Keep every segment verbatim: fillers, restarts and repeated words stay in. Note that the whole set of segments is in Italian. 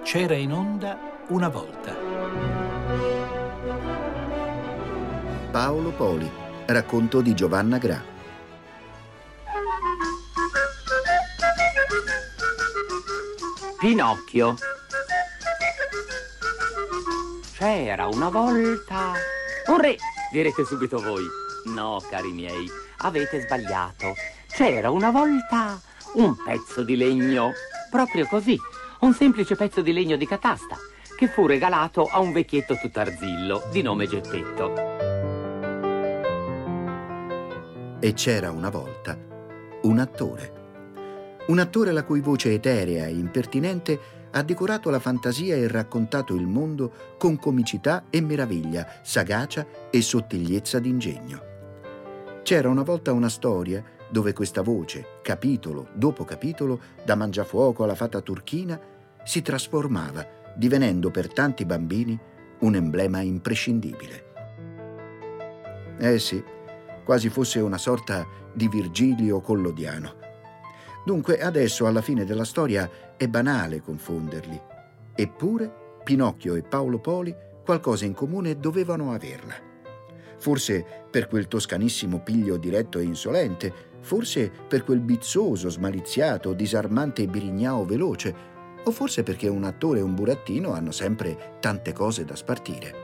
C'era in onda una volta. Paolo Poli, racconto di Giovanna Gra. Pinocchio. C'era una volta un re, direte subito voi. No, cari miei, avete sbagliato. C'era una volta un pezzo di legno, proprio così, un semplice pezzo di legno di catasta, che fu regalato a un vecchietto tutto arzillo di nome Geppetto. E c'era una volta un attore. Un attore la cui voce eterea e impertinente ha decorato la fantasia e raccontato il mondo con comicità e meraviglia, sagacia e sottigliezza d'ingegno. C'era una volta una storia dove questa voce, capitolo dopo capitolo, da Mangiafuoco alla fata turchina, si trasformava, divenendo per tanti bambini un emblema imprescindibile. Eh sì, quasi fosse una sorta di Virgilio collodiano. Dunque adesso alla fine della storia è banale confonderli. Eppure Pinocchio e Paolo Poli qualcosa in comune dovevano averla. Forse per quel toscanissimo piglio diretto e insolente, forse per quel bizzoso, smaliziato, disarmante birignao veloce, o forse perché un attore e un burattino hanno sempre tante cose da spartire.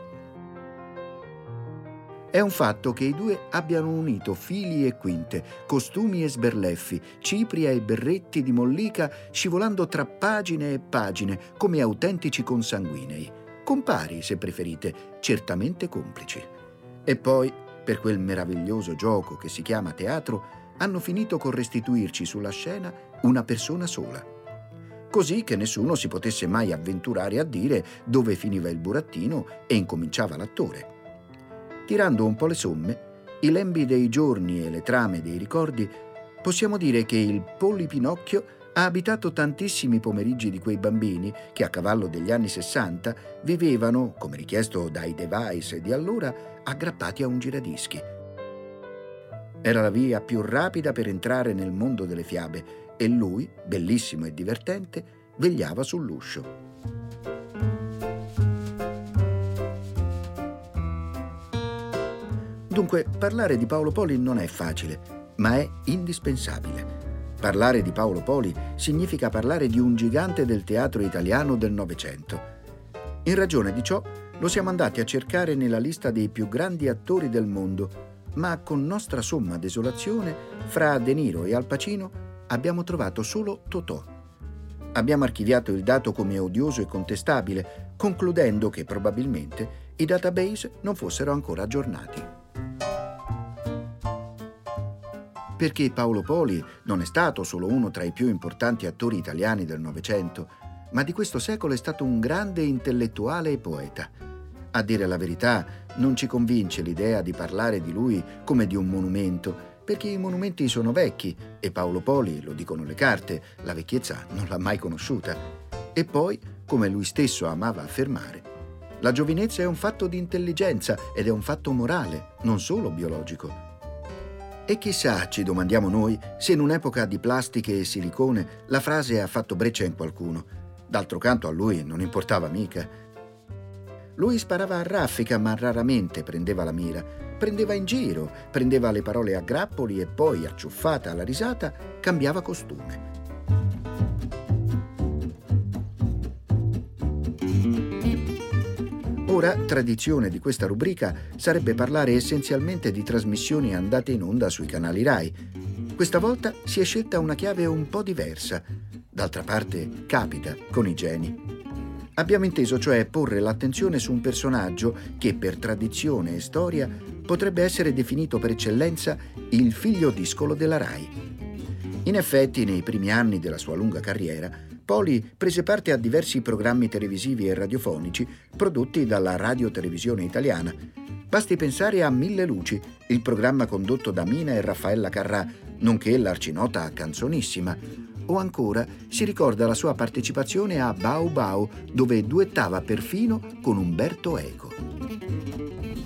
È un fatto che i due abbiano unito fili e quinte, costumi e sberleffi, cipria e berretti di mollica, scivolando tra pagine e pagine come autentici consanguinei, compari se preferite, certamente complici. E poi, per quel meraviglioso gioco che si chiama teatro, hanno finito con restituirci sulla scena una persona sola, così che nessuno si potesse mai avventurare a dire dove finiva il burattino e incominciava l'attore. Tirando un po' le somme, i lembi dei giorni e le trame dei ricordi, possiamo dire che il Polli Pinocchio ha abitato tantissimi pomeriggi di quei bambini che a cavallo degli anni sessanta vivevano, come richiesto dai device di allora, aggrappati a un giradischi. Era la via più rapida per entrare nel mondo delle fiabe e lui, bellissimo e divertente, vegliava sull'uscio. Dunque, parlare di Paolo Poli non è facile, ma è indispensabile. Parlare di Paolo Poli significa parlare di un gigante del teatro italiano del Novecento. In ragione di ciò, lo siamo andati a cercare nella lista dei più grandi attori del mondo, ma con nostra somma desolazione, fra De Niro e Al Pacino, abbiamo trovato solo Totò. Abbiamo archiviato il dato come odioso e contestabile, concludendo che probabilmente i database non fossero ancora aggiornati. Perché Paolo Poli non è stato solo uno tra i più importanti attori italiani del Novecento, ma di questo secolo è stato un grande intellettuale e poeta. A dire la verità, non ci convince l'idea di parlare di lui come di un monumento, perché i monumenti sono vecchi e Paolo Poli, lo dicono le carte, la vecchiezza non l'ha mai conosciuta. E poi, come lui stesso amava affermare, la giovinezza è un fatto di intelligenza ed è un fatto morale, non solo biologico. E chissà, ci domandiamo noi, se in un'epoca di plastiche e silicone la frase ha fatto breccia in qualcuno. D'altro canto a lui non importava mica. Lui sparava a raffica, ma raramente prendeva la mira. Prendeva in giro, prendeva le parole a grappoli e poi, acciuffata alla risata, cambiava costume. Ora, tradizione di questa rubrica sarebbe parlare essenzialmente di trasmissioni andate in onda sui canali Rai. Questa volta si è scelta una chiave un po' diversa. D'altra parte, capita con i geni. Abbiamo inteso cioè porre l'attenzione su un personaggio che per tradizione e storia potrebbe essere definito per eccellenza il figlio discolo della Rai. In effetti, nei primi anni della sua lunga carriera, Poli prese parte a diversi programmi televisivi e radiofonici prodotti dalla Radio-Televisione Italiana. Basti pensare a Mille Luci, il programma condotto da Mina e Raffaella Carrà, nonché l'arcinota Canzonissima. O ancora si ricorda la sua partecipazione a Bau Bau, dove duettava perfino con Umberto Eco.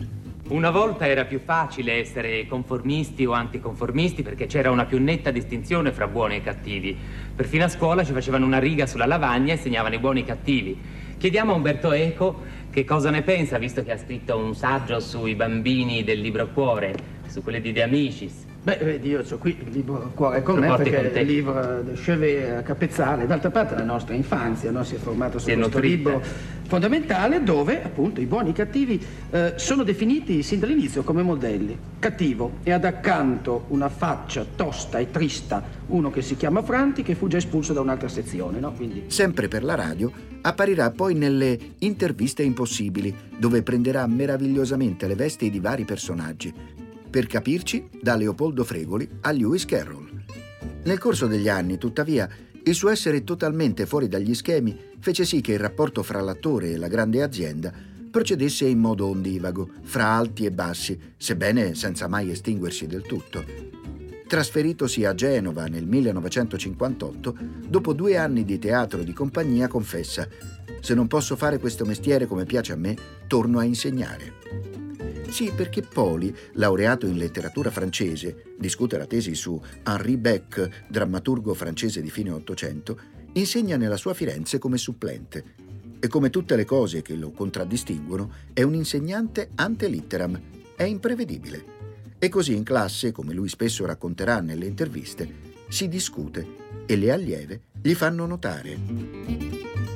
Una volta era più facile essere conformisti o anticonformisti perché c'era una più netta distinzione fra buoni e cattivi. Perfino a scuola ci facevano una riga sulla lavagna e segnavano i buoni e i cattivi. Chiediamo a Umberto Eco che cosa ne pensa, visto che ha scritto un saggio sui bambini del libro Cuore, su quelli di De Amicis. Beh, vedi, io ho qui il libro Cuore con me, perché è il libro del chevet capezzale. D'altra parte la nostra infanzia, no, si è formata su questo libro fondamentale dove appunto i buoni e i cattivi eh, sono definiti sin dall'inizio come modelli. Cattivo e ad accanto una faccia tosta e trista, uno che si chiama Franti, che fu già espulso da un'altra sezione, no? Quindi... Sempre per la radio apparirà poi nelle Interviste impossibili, dove prenderà meravigliosamente le vesti di vari personaggi. Per capirci, da Leopoldo Fregoli a Lewis Carroll. Nel corso degli anni, tuttavia, il suo essere totalmente fuori dagli schemi fece sì che il rapporto fra l'attore e la grande azienda procedesse in modo ondivago, fra alti e bassi, sebbene senza mai estinguersi del tutto. Trasferitosi a Genova nel millenovecentocinquantotto, dopo due anni di teatro di compagnia, confessa: «Se non posso fare questo mestiere come piace a me, torno a insegnare». Sì, perché Poli, laureato in letteratura francese, discute la tesi su Henri Beck, drammaturgo francese di fine Ottocento, insegna nella sua Firenze come supplente. E come tutte le cose che lo contraddistinguono, è un insegnante ante litteram, è imprevedibile. E così in classe, come lui spesso racconterà nelle interviste, si discute e le allieve gli fanno notare.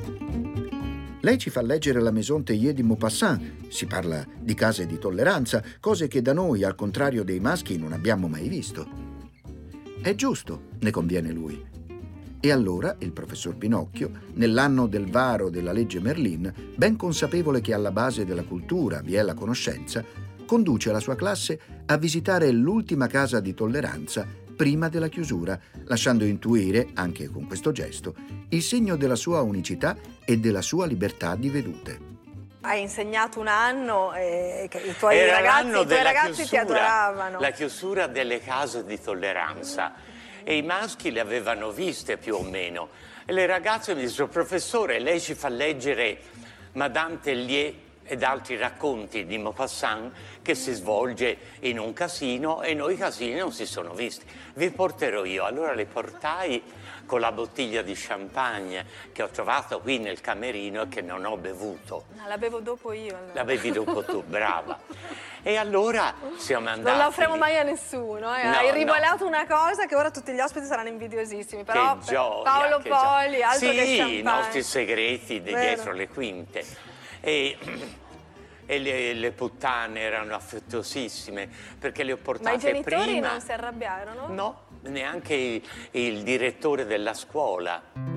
Lei ci fa leggere la Maison Théier di Maupassant, si parla di case di tolleranza, cose che da noi, al contrario dei maschi, non abbiamo mai visto. È giusto, ne conviene lui. E allora il professor Pinocchio, nell'anno del varo della legge Merlin, ben consapevole che alla base della cultura vi è la conoscenza, conduce la sua classe a visitare l'ultima casa di tolleranza prima della chiusura, lasciando intuire, anche con questo gesto, il segno della sua unicità e della sua libertà di vedute. Hai insegnato un anno e i tuoi Era ragazzi, l'anno i tuoi della ragazzi chiusura, ti adoravano. La chiusura delle case di tolleranza. E i maschi le avevano viste più o meno. E le ragazze mi dissero: professore, lei ci fa leggere Madame Tellier ed altri racconti di Maupassant che si svolge in un casino e noi casini non si sono visti. Vi porterò io. Allora le portai con la bottiglia di champagne che ho trovato qui nel camerino e che non ho bevuto. No, la bevo dopo io. Allora. La bevi dopo tu, brava. E allora siamo andati. Non la offriamo mai a nessuno. Eh? No, Hai rivelato no. una cosa che ora tutti gli ospiti saranno invidiosissimi. Però che gioia, Paolo che Poli, gioia. altro sì, che champagne. I nostri segreti di Vero. dietro le quinte. E, e le, le puttane erano affettuosissime perché le ho portate Ma i genitori prima. non si arrabbiarono? No, neanche il, il direttore della scuola.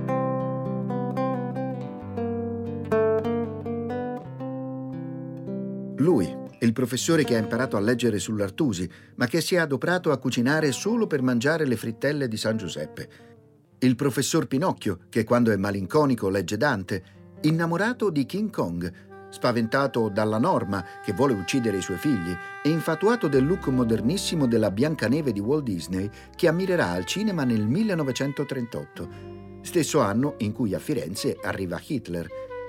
Lui, il professore che ha imparato a leggere sull'Artusi, ma che si è adoperato a cucinare solo per mangiare le frittelle di San Giuseppe. Il professor Pinocchio, che quando è malinconico legge Dante, innamorato di King Kong, spaventato dalla Norma che vuole uccidere i suoi figli e infatuato del look modernissimo della Biancaneve di Walt Disney che ammirerà al cinema nel millenovecentotrentotto, stesso anno in cui a Firenze arriva Hitler.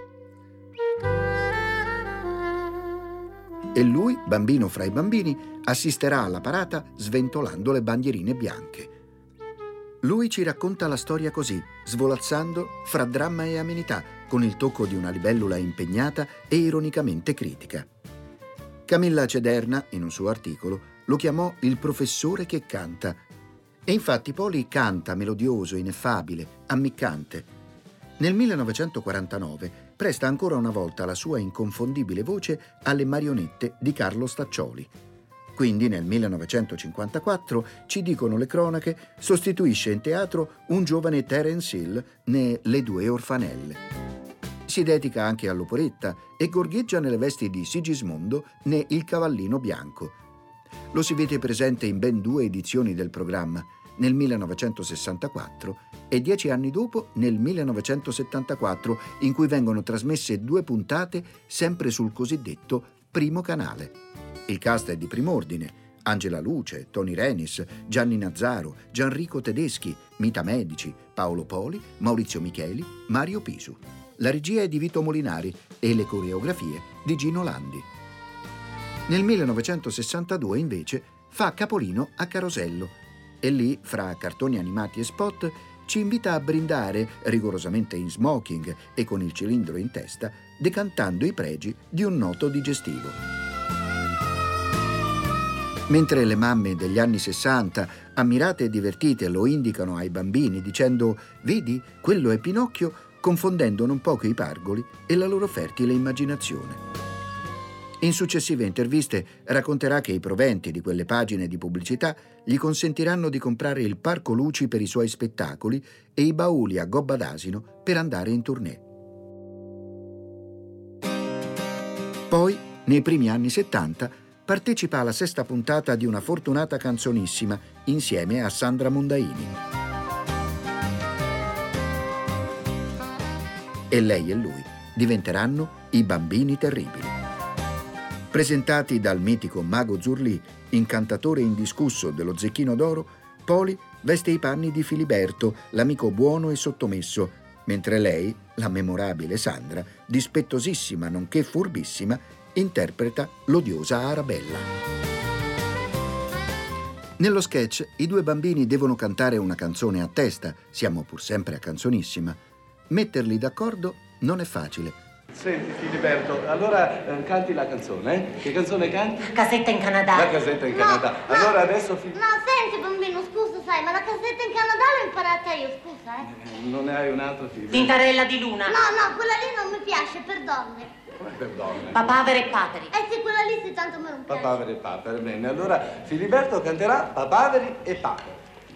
E lui, bambino fra i bambini, assisterà alla parata sventolando le bandierine bianche. Lui ci racconta la storia così, svolazzando fra dramma e amenità, con il tocco di una libellula impegnata e ironicamente critica. Camilla Cederna, in un suo articolo, lo chiamò il professore che canta. E infatti Poli canta melodioso, ineffabile, ammiccante. Nel millenovecentoquarantanove presta ancora una volta la sua inconfondibile voce alle Marionette di Carlo Staccioli. Quindi nel millenovecentocinquantaquattro, ci dicono le cronache, sostituisce in teatro un giovane Terence Hill ne Le due orfanelle. Si dedica anche all'operetta e gorgheggia nelle vesti di Sigismondo ne Il cavallino bianco. Lo si vede presente in ben due edizioni del programma, nel millenovecentosessantaquattro e dieci anni dopo nel millenovecentosettantaquattro, in cui vengono trasmesse due puntate sempre sul cosiddetto primo canale. Il cast è di prim'ordine: Angela Luce, Tony Renis, Gianni Nazzaro, Gianrico Tedeschi, Mita Medici, Paolo Poli, Maurizio Micheli, Mario Pisu. La regia è di Vito Molinari e le coreografie di Gino Landi. Nel millenovecentosessantadue, invece, fa capolino a Carosello e lì, fra cartoni animati e spot, ci invita a brindare, rigorosamente in smoking e con il cilindro in testa, decantando i pregi di un noto digestivo. Mentre le mamme degli anni sessanta, ammirate e divertite, lo indicano ai bambini dicendo «Vedi, quello è Pinocchio», confondendo non poco i pargoli e la loro fertile immaginazione. In successive interviste racconterà che i proventi di quelle pagine di pubblicità gli consentiranno di comprare il parco luci per i suoi spettacoli e i bauli a gobba d'asino per andare in tournée. Poi, nei primi anni settanta, partecipa alla sesta puntata di Una fortunata canzonissima insieme a Sandra Mondaini. E lei e lui diventeranno i Bambini Terribili. Presentati dal mitico Mago Zurlì, incantatore indiscusso dello Zecchino d'Oro, Poli veste i panni di Filiberto, l'amico buono e sottomesso, mentre lei, la memorabile Sandra, dispettosissima nonché furbissima, interpreta l'odiosa Arabella. Nello sketch i due bambini devono cantare una canzone a testa, siamo pur sempre a Canzonissima. Metterli d'accordo non è facile. Senti Filiberto, allora eh, canti la canzone, eh? Che canzone canti? Casetta in Canada. La casetta in No, Canada. no. Allora adesso... Fi- No, senti bambino, scusa, sai, ma la casetta in Canada l'ho imparata io, scusa, eh. Eh, non ne hai un altro figlio? Tintarella di luna. No, no, quella lì non mi piace, per donne. Come per donne? Papaveri e paperi. Eh sì, quella lì sì, tanto me non piace. Papaveri e papere, bene. Allora Filiberto canterà Papaveri e papere.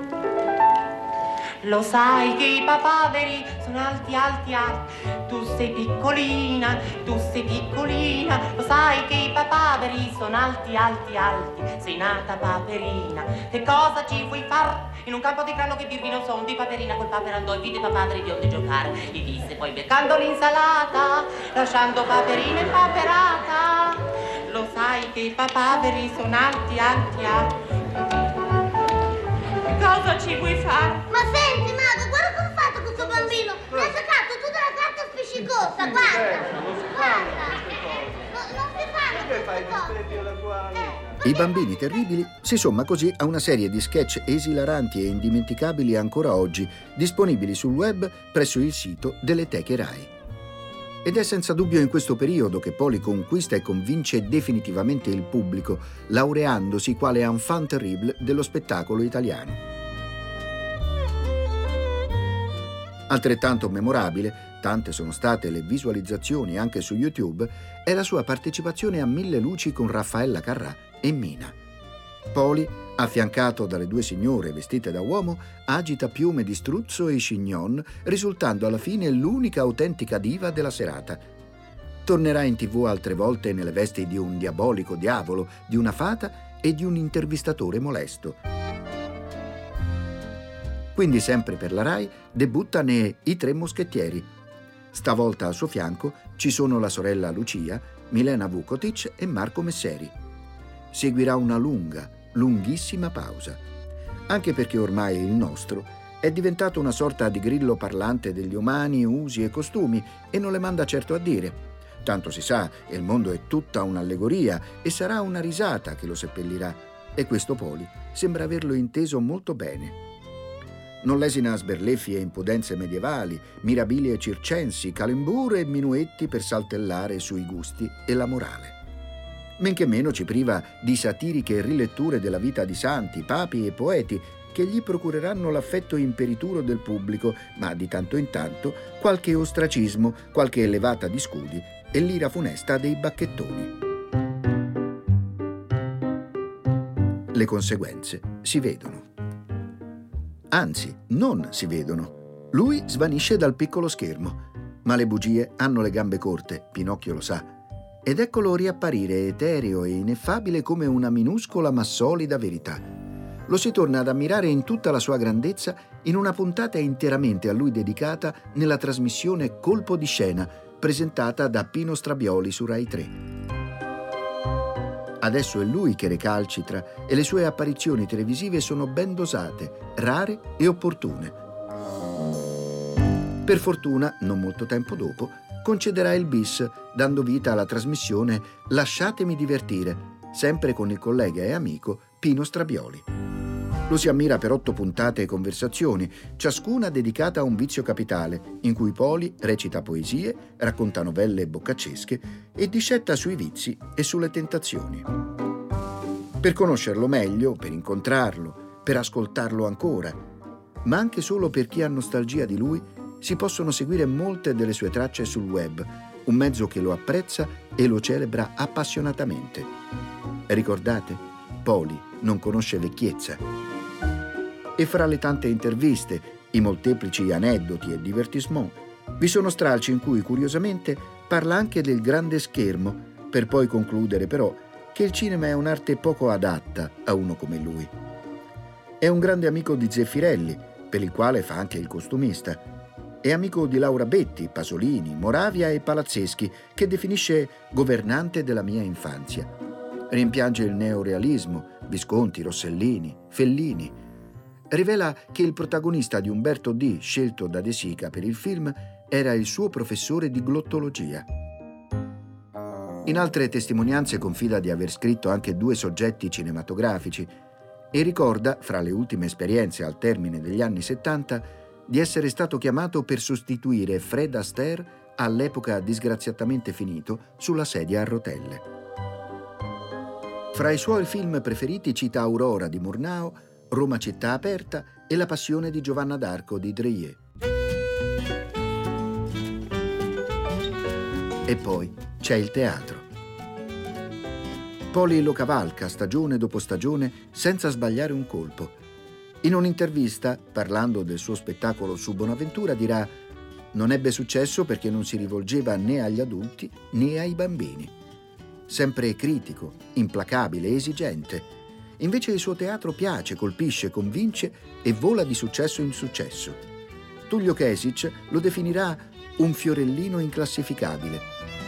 Lo sai che i papaveri sono alti, alti, alti. Tu sei piccolina, tu sei piccolina. Lo sai che i papaveri sono alti, alti, alti. Sei nata paperina. Che cosa ci vuoi far? In un campo di grano che dirvi non so, un di paperina col papero andò e vide i papaveri biondi giocare. Li visse poi beccando l'insalata, lasciando paperina impaperata. Lo sai che i papaveri sono alti, alti, alti. Cosa ci vuoi fare? Ma senti, Mago, guarda cosa ha fatto questo bambino. Mi ha saccato tutta la carta spiccicosa, guarda. Guarda. No, non si fanno queste cose. I Bambini Terribili si somma così a una serie di sketch esilaranti e indimenticabili ancora oggi, disponibili sul web presso il sito delle teche Rai. Ed è senza dubbio in questo periodo che Poli conquista e convince definitivamente il pubblico, laureandosi quale enfant terrible dello spettacolo italiano. Altrettanto memorabile, tante sono state le visualizzazioni anche su YouTube, è la sua partecipazione a Mille Luci con Raffaella Carrà e Mina. Poli, affiancato dalle due signore vestite da uomo, agita piume di struzzo e chignon, risultando alla fine l'unica autentica diva della serata. Tornerà in tivù altre volte nelle vesti di un diabolico diavolo, di una fata e di un intervistatore molesto. Quindi sempre per la Rai debutta ne I Tre Moschettieri. Stavolta al suo fianco ci sono la sorella Lucia, Milena Vukotic e Marco Messeri. Seguirà una lunga, lunghissima pausa, anche perché ormai il nostro è diventato una sorta di grillo parlante degli umani, usi e costumi e non le manda certo a dire. Tanto si sa, il mondo è tutta un'allegoria e sarà una risata che lo seppellirà, e questo Poli sembra averlo inteso molto bene. Non lesina sberleffi e impudenze medievali, mirabilie circensi, calembur e minuetti per saltellare sui gusti e la morale. Men che meno ci priva di satiriche riletture della vita di santi, papi e poeti che gli procureranno l'affetto imperituro del pubblico, ma di tanto in tanto qualche ostracismo, qualche levata di scudi e l'ira funesta dei bacchettoni. Le conseguenze si vedono. Anzi, non si vedono. Lui svanisce dal piccolo schermo, ma le bugie hanno le gambe corte, Pinocchio lo sa. Ed eccolo riapparire etereo e ineffabile come una minuscola ma solida verità. Lo si torna ad ammirare in tutta la sua grandezza in una puntata interamente a lui dedicata nella trasmissione Colpo di scena, presentata da Pino Strabioli su Rai tre. Adesso è lui che recalcitra e le sue apparizioni televisive sono ben dosate, rare e opportune. Per fortuna, non molto tempo dopo, concederà il bis, dando vita alla trasmissione Lasciatemi divertire, sempre con il collega e amico Pino Strabioli. Lo si ammira per otto puntate e conversazioni, ciascuna dedicata a un vizio capitale, in cui Poli recita poesie, racconta novelle boccaccesche e discetta sui vizi e sulle tentazioni. Per conoscerlo meglio, per incontrarlo, per ascoltarlo ancora, ma anche solo per chi ha nostalgia di lui, si possono seguire molte delle sue tracce sul web, un mezzo che lo apprezza e lo celebra appassionatamente. Ricordate? Poli non conosce vecchiezza. E fra le tante interviste, i molteplici aneddoti e divertissement, vi sono stralci in cui curiosamente parla anche del grande schermo, per poi concludere però che il cinema è un'arte poco adatta a uno come lui. È un grande amico di Zeffirelli, per il quale fa anche il costumista. È amico di Laura Betti, Pasolini, Moravia e Palazzeschi, che definisce governante della mia infanzia. Rimpiange il neorealismo, Visconti, Rossellini, Fellini. Rivela che il protagonista di Umberto D., scelto da De Sica per il film, era il suo professore di glottologia. In altre testimonianze confida di aver scritto anche due soggetti cinematografici e ricorda, fra le ultime esperienze al termine degli anni settanta, di essere stato chiamato per sostituire Fred Astaire, all'epoca disgraziatamente finito, sulla sedia a rotelle. Fra i suoi film preferiti cita Aurora di Murnau, Roma città aperta e La passione di Giovanna d'Arco di Dreyer. E poi c'è il teatro. Poli lo cavalca stagione dopo stagione senza sbagliare un colpo. In un'intervista, parlando del suo spettacolo su Bonaventura, dirà: «Non ebbe successo perché non si rivolgeva né agli adulti né ai bambini. Sempre critico, implacabile, esigente. Invece il suo teatro piace, colpisce, convince e vola di successo in successo. Tullio Kesic lo definirà un fiorellino inclassificabile».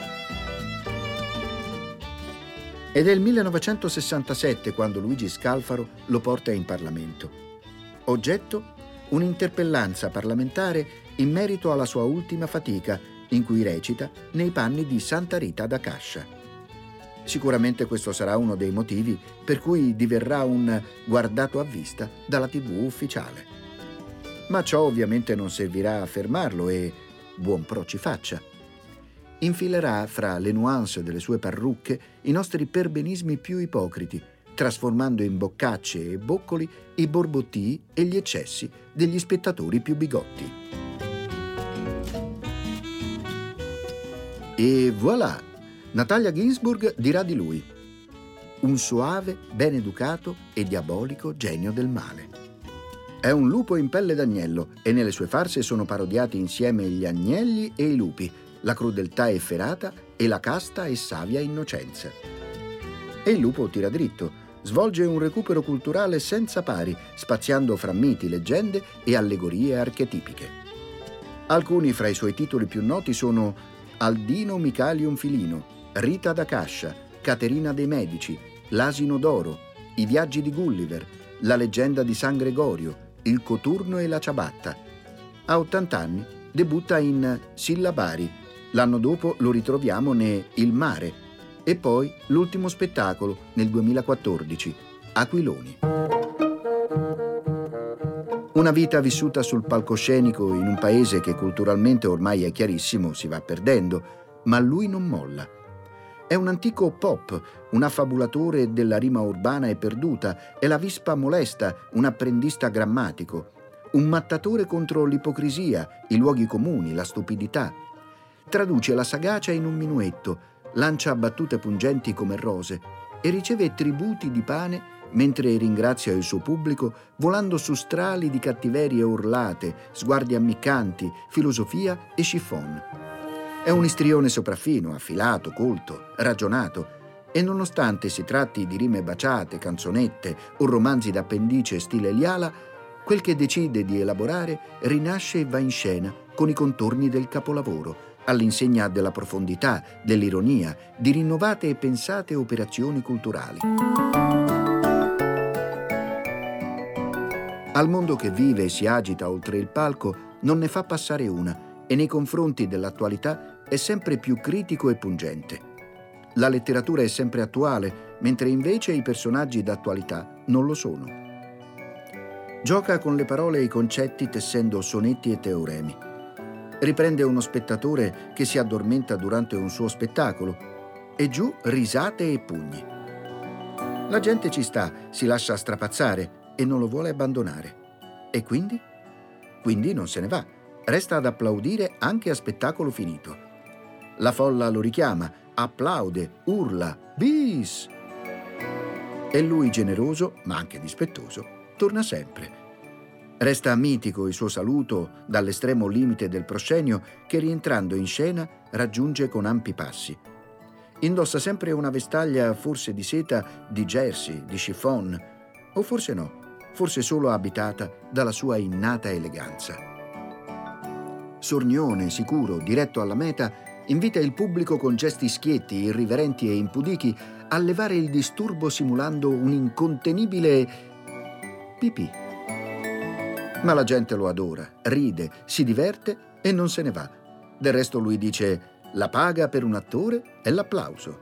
Ed è il millenovecentosessantasette quando Luigi Scalfaro lo porta in Parlamento. Oggetto? Un'interpellanza parlamentare in merito alla sua ultima fatica, in cui recita nei panni di Santa Rita da Cascia. Sicuramente questo sarà uno dei motivi per cui diverrà un guardato a vista dalla tivù ufficiale. Ma ciò ovviamente non servirà a fermarlo e buon pro ci faccia. Infilerà fra le nuance delle sue parrucche i nostri perbenismi più ipocriti, trasformando in boccacce e boccoli i borbottii e gli eccessi degli spettatori più bigotti. E voilà! Natalia Ginzburg dirà di lui: un soave, ben educato e diabolico genio del male. È un lupo in pelle d'agnello e nelle sue farse sono parodiati insieme gli agnelli e i lupi, la crudeltà efferata e la casta e savia innocenza. E il lupo tira dritto, svolge un recupero culturale senza pari, spaziando fra miti, leggende e allegorie archetipiche. Alcuni fra i suoi titoli più noti sono Aldino Micalium Filino, Rita da Cascia, Caterina dei Medici, L'asino d'oro, I viaggi di Gulliver, La leggenda di San Gregorio, Il coturno e la ciabatta. A ottanta anni debutta in Sillabari, l'anno dopo lo ritroviamo ne Il mare e poi l'ultimo spettacolo nel duemilaquattordici, Aquiloni. Una vita vissuta sul palcoscenico in un paese che culturalmente ormai è chiarissimo si va perdendo, ma lui non molla. È un antico pop, un affabulatore della rima urbana e perduta, è la vispa molesta, un apprendista grammatico, un mattatore contro l'ipocrisia, i luoghi comuni, la stupidità. Traduce la sagacia in un minuetto, lancia battute pungenti come rose e riceve tributi di pane mentre ringrazia il suo pubblico volando su strali di cattiverie urlate, sguardi ammiccanti, filosofia e chiffon. È un istrione sopraffino, affilato, colto, ragionato, e nonostante si tratti di rime baciate, canzonette o romanzi d'appendice stile Liala, quel che decide di elaborare rinasce e va in scena con i contorni del capolavoro, all'insegna della profondità, dell'ironia, di rinnovate e pensate operazioni culturali. Al mondo che vive e si agita oltre il palco non ne fa passare una, e nei confronti dell'attualità è sempre più critico e pungente. La letteratura è sempre attuale, mentre invece i personaggi d'attualità non lo sono. Gioca con le parole e i concetti tessendo sonetti e teoremi. Riprende uno spettatore che si addormenta durante un suo spettacolo e giù risate e pugni. La gente ci sta, si lascia strapazzare e non lo vuole abbandonare. E quindi? Quindi non se ne va. Resta ad applaudire anche a spettacolo finito. La folla lo richiama, applaude, urla, bis! E lui, generoso, ma anche dispettoso, torna sempre. Resta mitico il suo saluto dall'estremo limite del proscenio che, rientrando in scena, raggiunge con ampi passi. Indossa sempre una vestaglia forse di seta, di jersey, di chiffon, o forse no, forse solo abitata dalla sua innata eleganza. Sornione, sicuro, diretto alla meta, invita il pubblico con gesti schietti, irriverenti e impudichi a levare il disturbo simulando un incontenibile pipì. Ma la gente lo adora, ride, si diverte e non se ne va. Del resto lui dice: la paga per un attore è l'applauso.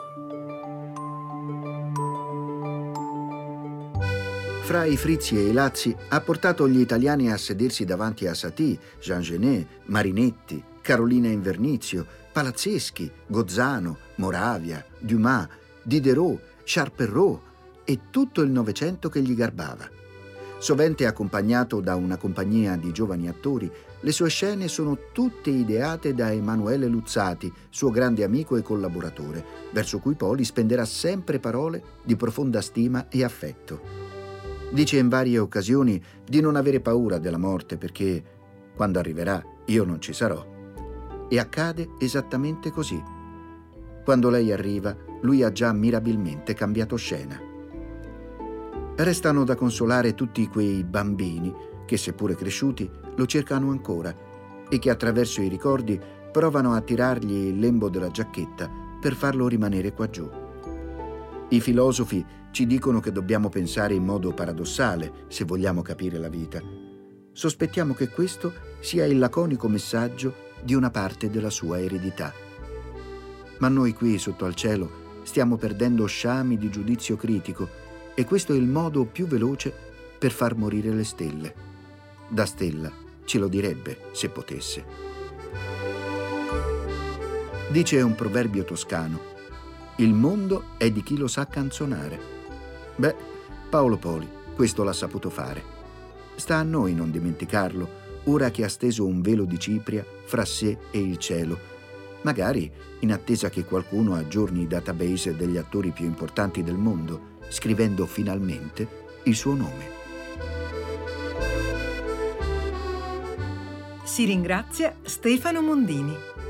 Fra i frizzi e i lazzi ha portato gli italiani a sedersi davanti a Satie, Jean Genet, Marinetti, Carolina Invernizio, Palazzeschi, Gozzano, Moravia, Dumas, Diderot, Charles-Perrault e tutto il Novecento che gli garbava. Sovente accompagnato da una compagnia di giovani attori, le sue scene sono tutte ideate da Emanuele Luzzati, suo grande amico e collaboratore, verso cui Poli spenderà sempre parole di profonda stima e affetto. Dice in varie occasioni di non avere paura della morte perché, quando arriverà, io non ci sarò. E accade esattamente così. Quando lei arriva, lui ha già mirabilmente cambiato scena. Restano da consolare tutti quei bambini che, seppure cresciuti, lo cercano ancora e che attraverso i ricordi provano a tirargli il lembo della giacchetta per farlo rimanere qua giù. I filosofi ci dicono che dobbiamo pensare in modo paradossale se vogliamo capire la vita. Sospettiamo che questo sia il laconico messaggio di una parte della sua eredità. Ma noi qui sotto al cielo stiamo perdendo sciami di giudizio critico e questo è il modo più veloce per far morire le stelle. Da stella ce lo direbbe se potesse. Dice un proverbio toscano: il mondo è di chi lo sa canzonare. Beh, Paolo Poli questo l'ha saputo fare. Sta a noi non dimenticarlo, ora che ha steso un velo di cipria fra sé e il cielo, magari in attesa che qualcuno aggiorni i database degli attori più importanti del mondo, scrivendo finalmente il suo nome. Si ringrazia Stefano Mondini.